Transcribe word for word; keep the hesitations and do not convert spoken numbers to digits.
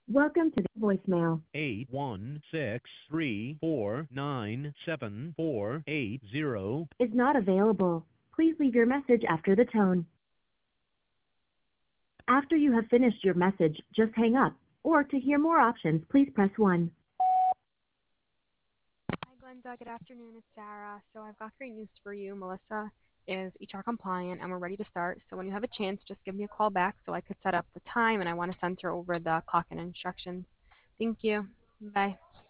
Welcome to the voicemail. eight one six three four nine seven four eight zero Is not available. Please leave your message after the tone. After you have finished your message, just hang up. Or to hear more options, please press one. Hi, Glenda. Good afternoon. It's Sarah. So I've got great news for you. Melissa is H R compliant, and we're ready to start. So when you have a chance, just give me a call back so I could set up the time, and I want to send her over the clock-in instructions. Thank you. Bye.